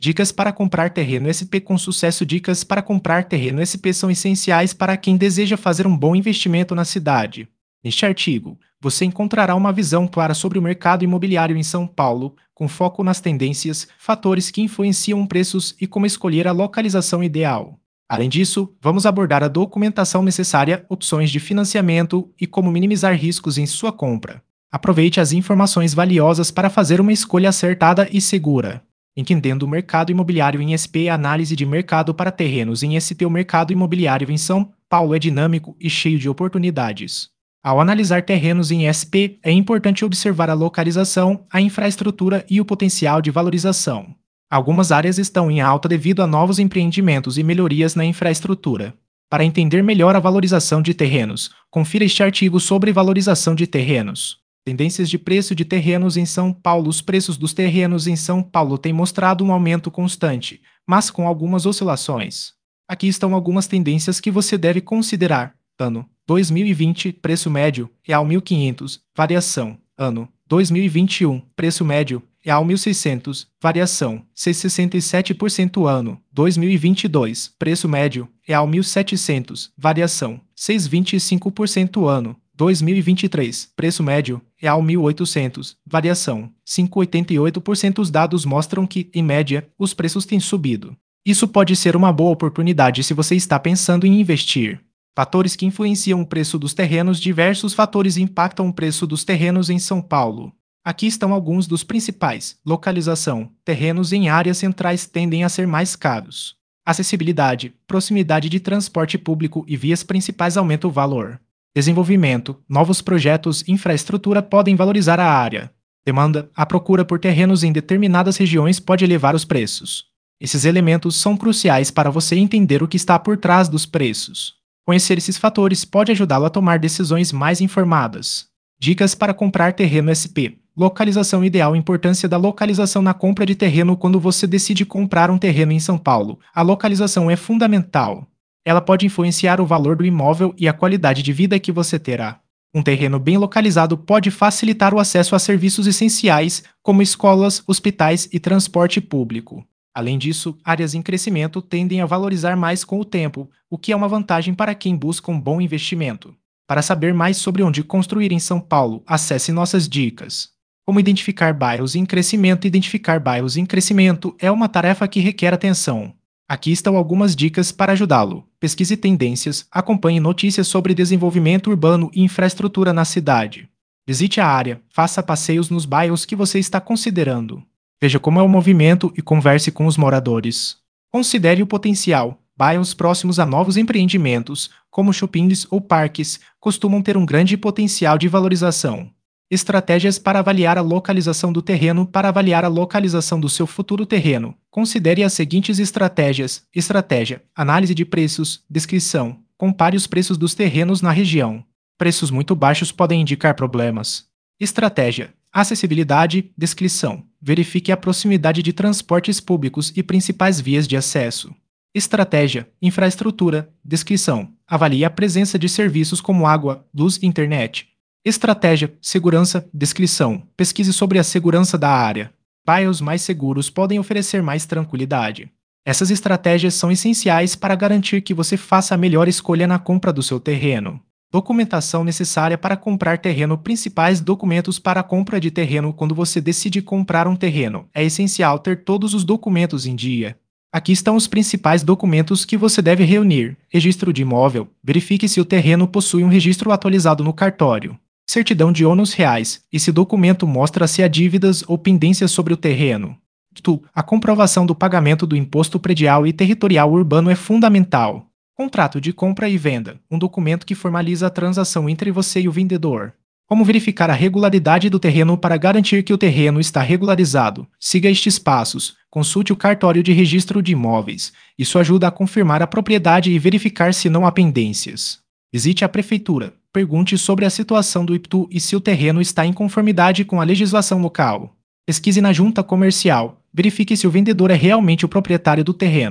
Dicas para comprar terreno SP com sucesso. Dicas para comprar terreno SP são essenciais para quem deseja fazer um bom investimento na cidade. Neste artigo, você encontrará uma visão clara sobre o mercado imobiliário em São Paulo, com foco nas tendências, fatores que influenciam preços e como escolher a localização ideal. Além disso, vamos abordar a documentação necessária, opções de financiamento e como minimizar riscos em sua compra. Aproveite as informações valiosas para fazer uma escolha acertada e segura. Entendendo o mercado imobiliário em SP. Análise de mercado para terrenos em ST. O mercado imobiliário em São Paulo é dinâmico e cheio de oportunidades. Ao analisar terrenos em SP, é importante observar a localização, a infraestrutura e o potencial de valorização. Algumas áreas estão em alta devido a novos empreendimentos e melhorias na infraestrutura. Para entender melhor a valorização de terrenos, confira este artigo sobre valorização de terrenos. Tendências de preço de terrenos em São Paulo. Os preços dos terrenos em São Paulo têm mostrado um aumento constante, mas com algumas oscilações. Aqui estão algumas tendências que você deve considerar. Ano 2020, preço médio é ao 1.500, variação. Ano 2021, preço médio é ao 1.600, variação 6,67%. Ano 2022, preço médio é ao 1.700, variação 6,25%. Ano 2023, preço médio é ao 1.800, variação 5,88%. Os dados mostram que, em média, os preços têm subido. Isso pode ser uma boa oportunidade se você está pensando em investir. Fatores que influenciam o preço dos terrenos. Diversos fatores impactam o preço dos terrenos em São Paulo. Aqui estão alguns dos principais. Localização. Terrenos em áreas centrais tendem a ser mais caros. Acessibilidade. Proximidade de transporte público e vias principais aumenta o valor. Desenvolvimento. Novos projetos e infraestrutura podem valorizar a área. Demanda. A procura por terrenos em determinadas regiões pode elevar os preços. Esses elementos são cruciais para você entender o que está por trás dos preços. Conhecer esses fatores pode ajudá-lo a tomar decisões mais informadas. Dicas para comprar terreno SP. Localização ideal. Importância da localização na compra de terreno. Quando você decide comprar um terreno em São Paulo, a localização é fundamental. Ela pode influenciar o valor do imóvel e a qualidade de vida que você terá. Um terreno bem localizado pode facilitar o acesso a serviços essenciais, como escolas, hospitais e transporte público. Além disso, áreas em crescimento tendem a valorizar mais com o tempo, o que é uma vantagem para quem busca um bom investimento. Para saber mais sobre onde construir em São Paulo, acesse nossas dicas. Como identificar bairros em crescimento? Identificar bairros em crescimento é uma tarefa que requer atenção. Aqui estão algumas dicas para ajudá-lo. Pesquise tendências, acompanhe notícias sobre desenvolvimento urbano e infraestrutura na cidade. Visite a área, faça passeios nos bairros que você está considerando. Veja como é o movimento e converse com os moradores. Considere o potencial. Bairros próximos a novos empreendimentos, como shoppings ou parques, costumam ter um grande potencial de valorização. Estratégias para avaliar a localização do terreno. Para avaliar a localização do seu futuro terreno, considere as seguintes estratégias. Estratégia: análise de preços. Descrição: compare os preços dos terrenos na região. Preços muito baixos podem indicar problemas. Estratégia: acessibilidade. Descrição: verifique a proximidade de transportes públicos e principais vias de acesso. Estratégia: infraestrutura. Descrição: avalie a presença de serviços como água, luz e internet. Estratégia: segurança. Descrição: pesquise sobre a segurança da área. Bairros mais seguros podem oferecer mais tranquilidade. Essas estratégias são essenciais para garantir que você faça a melhor escolha na compra do seu terreno. Documentação necessária para comprar terreno. Principais documentos para a compra de terreno. Quando você decide comprar um terreno, é essencial ter todos os documentos em dia. Aqui estão os principais documentos que você deve reunir. Registro de imóvel. Verifique se o terreno possui um registro atualizado no cartório. Certidão de ônus reais. Esse documento mostra se há dívidas ou pendências sobre o terreno. A comprovação do pagamento do imposto predial e territorial urbano é fundamental. Contrato de compra e venda. Um documento que formaliza a transação entre você e o vendedor. Como verificar a regularidade do terreno? Para garantir que o terreno está regularizado, siga estes passos. Consulte o cartório de registro de imóveis. Isso ajuda a confirmar a propriedade e verificar se não há pendências. Visite a prefeitura. Pergunte sobre a situação do IPTU e se o terreno está em conformidade com a legislação local. Pesquise na junta comercial. Verifique se o vendedor é realmente o proprietário do terreno.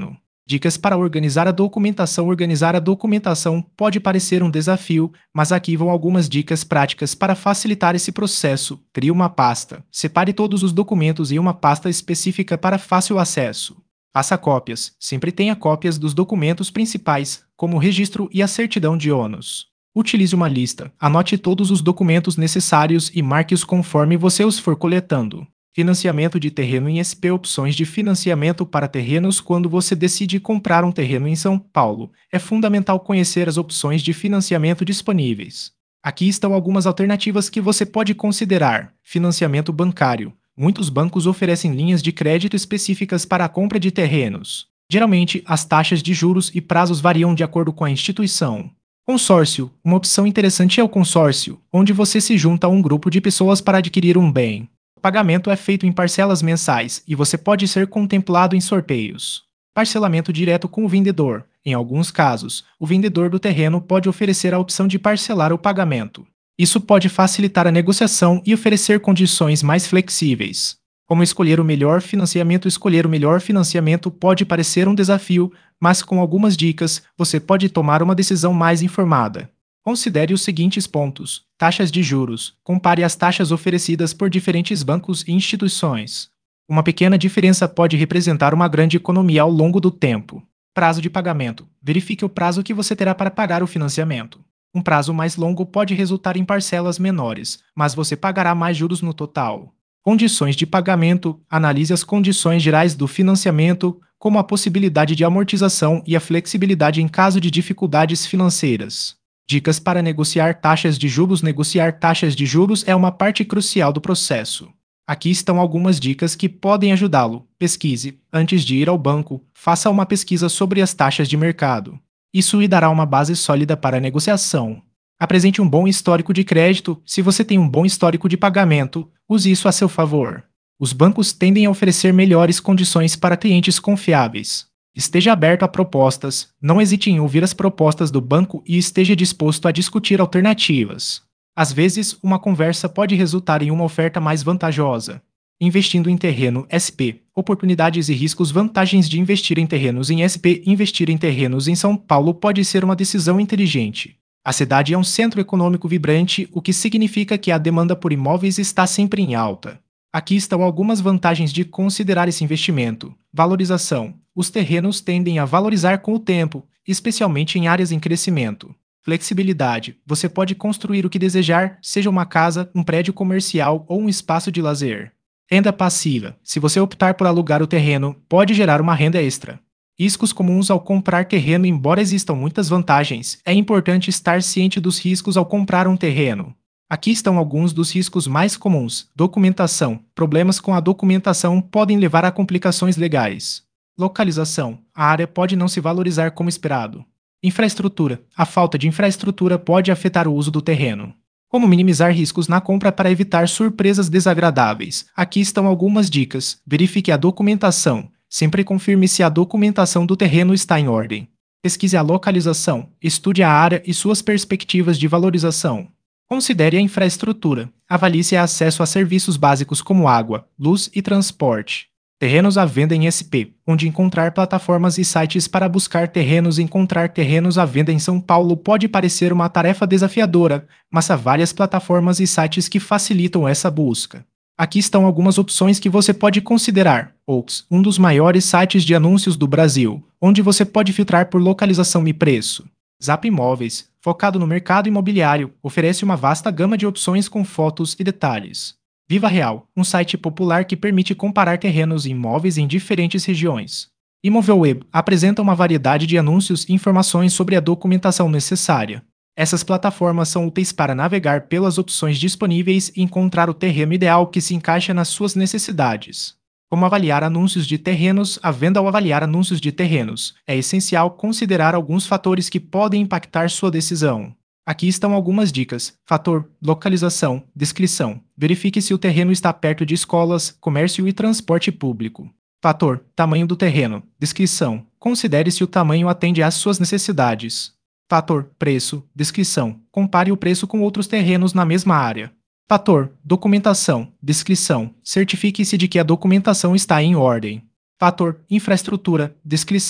Dicas para organizar a documentação. Organizar a documentação pode parecer um desafio, mas aqui vão algumas dicas práticas para facilitar esse processo. Crie uma pasta. Separe todos os documentos em uma pasta específica para fácil acesso. Faça cópias. Sempre tenha cópias dos documentos principais, como o registro e a certidão de ônus. Utilize uma lista. Anote todos os documentos necessários e marque-os conforme você os for coletando. Financiamento de terreno em SP. Opções de financiamento para terrenos. Quando você decide comprar um terreno em São Paulo, é fundamental conhecer as opções de financiamento disponíveis. Aqui estão algumas alternativas que você pode considerar. Financiamento bancário. Muitos bancos oferecem linhas de crédito específicas para a compra de terrenos. Geralmente, as taxas de juros e prazos variam de acordo com a instituição. Consórcio. Uma opção interessante é o consórcio, onde você se junta a um grupo de pessoas para adquirir um bem. O pagamento é feito em parcelas mensais e você pode ser contemplado em sorteios. Parcelamento direto com o vendedor. Em alguns casos, o vendedor do terreno pode oferecer a opção de parcelar o pagamento. Isso pode facilitar a negociação e oferecer condições mais flexíveis. Como escolher o melhor financiamento? Escolher o melhor financiamento pode parecer um desafio, mas com algumas dicas, você pode tomar uma decisão mais informada. Considere os seguintes pontos: taxas de juros. Compare as taxas oferecidas por diferentes bancos e instituições. Uma pequena diferença pode representar uma grande economia ao longo do tempo. Prazo de pagamento. Verifique o prazo que você terá para pagar o financiamento. Um prazo mais longo pode resultar em parcelas menores, mas você pagará mais juros no total. Condições de pagamento. Analise as condições gerais do financiamento, como a possibilidade de amortização e a flexibilidade em caso de dificuldades financeiras. Dicas para negociar taxas de juros. Negociar taxas de juros é uma parte crucial do processo. Aqui estão algumas dicas que podem ajudá-lo. Pesquise. Antes de ir ao banco, faça uma pesquisa sobre as taxas de mercado. Isso lhe dará uma base sólida para a negociação. Apresente um bom histórico de crédito. Se você tem um bom histórico de pagamento, use isso a seu favor. Os bancos tendem a oferecer melhores condições para clientes confiáveis. Esteja aberto a propostas, não hesite em ouvir as propostas do banco e esteja disposto a discutir alternativas. Às vezes, uma conversa pode resultar em uma oferta mais vantajosa. Investindo em terreno SP. Oportunidades e riscos. Vantagens de investir em terrenos em SP. Investir em terrenos em São Paulo pode ser uma decisão inteligente. A cidade é um centro econômico vibrante, o que significa que a demanda por imóveis está sempre em alta. Aqui estão algumas vantagens de considerar esse investimento. Valorização. Os terrenos tendem a valorizar com o tempo, especialmente em áreas em crescimento. Flexibilidade. Você pode construir o que desejar, seja uma casa, um prédio comercial ou um espaço de lazer. Renda passiva. Se você optar por alugar o terreno, pode gerar uma renda extra. Riscos comuns ao comprar terreno. Embora existam muitas vantagens, é importante estar ciente dos riscos ao comprar um terreno. Aqui estão alguns dos riscos mais comuns. Documentação. Problemas com a documentação podem levar a complicações legais. Localização. A área pode não se valorizar como esperado. Infraestrutura. A falta de infraestrutura pode afetar o uso do terreno. Como minimizar riscos na compra para evitar surpresas desagradáveis? Aqui estão algumas dicas. Verifique a documentação. Sempre confirme se a documentação do terreno está em ordem. Pesquise a localização. Estude a área e suas perspectivas de valorização. Considere a infraestrutura. Avalie se há acesso a serviços básicos como água, luz e transporte. Terrenos à venda em SP, onde encontrar plataformas e sites para buscar terrenos. Encontrar terrenos à venda em São Paulo pode parecer uma tarefa desafiadora, mas há várias plataformas e sites que facilitam essa busca. Aqui estão algumas opções que você pode considerar. OLX, um dos maiores sites de anúncios do Brasil, onde você pode filtrar por localização e preço. Zap Imóveis, focado no mercado imobiliário, oferece uma vasta gama de opções com fotos e detalhes. Viva Real, um site popular que permite comparar terrenos e imóveis em diferentes regiões. Imóvel Web apresenta uma variedade de anúncios e informações sobre a documentação necessária. Essas plataformas são úteis para navegar pelas opções disponíveis e encontrar o terreno ideal que se encaixa nas suas necessidades. Como avaliar anúncios de terrenos? À venda. Ao avaliar anúncios de terrenos, é essencial considerar alguns fatores que podem impactar sua decisão. Aqui estão algumas dicas. Fator: localização, descrição. Verifique se o terreno está perto de escolas, comércio e transporte público. Fator: tamanho do terreno, descrição. Considere se o tamanho atende às suas necessidades. Fator: preço, descrição. Compare o preço com outros terrenos na mesma área. Fator: documentação, descrição. Certifique-se de que a documentação está em ordem. Fator: infraestrutura, descrição.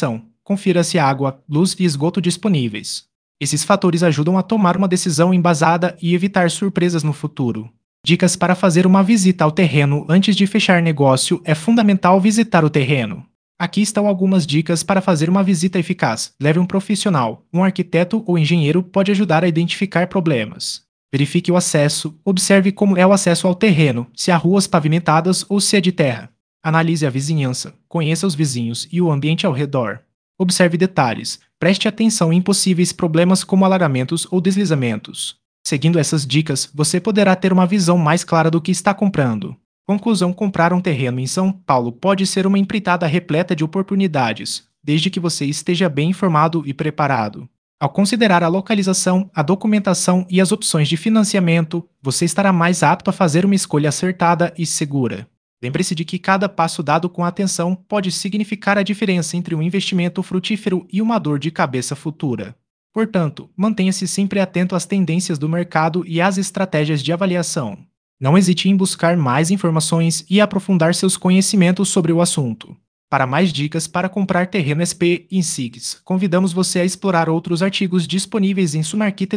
confira se há água, luz e esgoto disponíveis. Esses fatores ajudam a tomar uma decisão embasada e evitar surpresas no futuro. Dicas para fazer uma visita ao terreno antes de fechar negócio: é fundamental visitar o terreno. Aqui estão algumas dicas para fazer uma visita eficaz. Leve um profissional. Um arquiteto ou engenheiro pode ajudar a identificar problemas. Verifique o acesso. Observe como é o acesso ao terreno, se há ruas pavimentadas ou se é de terra. Analise a vizinhança. Conheça os vizinhos e o ambiente ao redor. Observe detalhes. Preste atenção em possíveis problemas como alagamentos ou deslizamentos. Seguindo essas dicas, você poderá ter uma visão mais clara do que está comprando. Conclusão: comprar um terreno em São Paulo pode ser uma empreitada repleta de oportunidades, desde que você esteja bem informado e preparado. Ao considerar a localização, a documentação e as opções de financiamento, você estará mais apto a fazer uma escolha acertada e segura. Lembre-se de que cada passo dado com atenção pode significar a diferença entre um investimento frutífero e uma dor de cabeça futura. Portanto, mantenha-se sempre atento às tendências do mercado e às estratégias de avaliação. Não hesite em buscar mais informações e aprofundar seus conhecimentos sobre o assunto. Para mais dicas para comprar terreno SP em SIGS, convidamos você a explorar outros artigos disponíveis em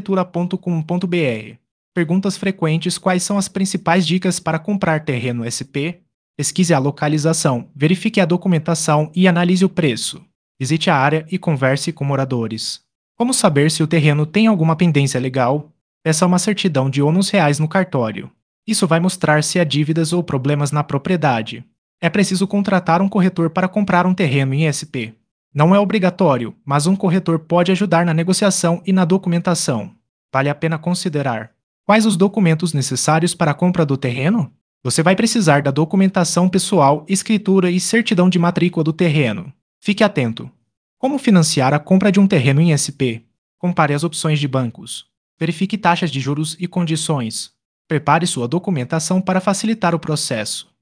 sumarquitetura.com.br. Perguntas frequentes: quais são as principais dicas para comprar terreno SP? Pesquise a localização, verifique a documentação e analise o preço. Visite a área e converse com moradores. Como saber se o terreno tem alguma pendência legal? Peça uma certidão de ônus reais no cartório. Isso vai mostrar se há dívidas ou problemas na propriedade. É preciso contratar um corretor para comprar um terreno em SP. Não é obrigatório, mas um corretor pode ajudar na negociação e na documentação. Vale a pena considerar. Quais os documentos necessários para a compra do terreno? Você vai precisar da documentação pessoal, escritura e certidão de matrícula do terreno. Fique atento. Como financiar a compra de um terreno em SP? Compare as opções de bancos. Verifique taxas de juros e condições. Prepare sua documentação para facilitar o processo.